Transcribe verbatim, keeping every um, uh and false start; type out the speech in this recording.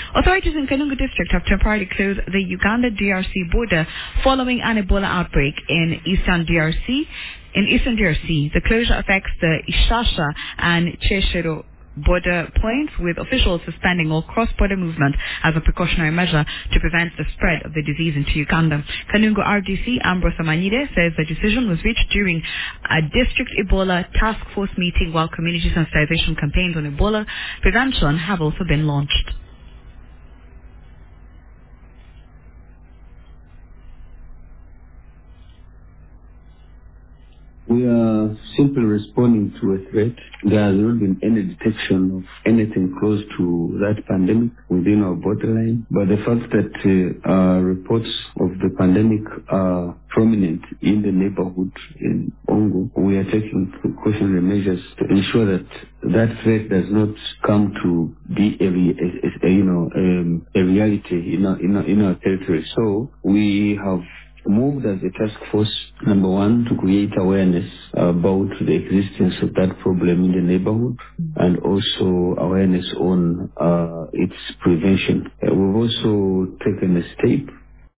Authorities in Kanungu district have temporarily closed the Uganda-D R C border following an Ebola outbreak in eastern D R C. In eastern D R C, the closure affects the Ishasha and Cheshero border points, with officials suspending all cross-border movement as a precautionary measure to prevent the spread of the disease into Uganda. Kanungu R D C Ambrose Amanyide says the decision was reached during a district Ebola task force meeting, while community sensitization campaigns on Ebola prevention have also been launched. We are simply responding to a threat. There has not been any detection of anything close to that pandemic within our borderline. But the fact that uh, uh, reports of the pandemic are prominent in the neighborhood in Ongo, we are taking precautionary measures to ensure that that threat does not come to be a, a, a you know um, a reality in our, in our in our territory. So we have moved as a task force, number one, to create awareness about the existence of that problem in the neighborhood, and also awareness on uh, its prevention. Uh, we've also taken a step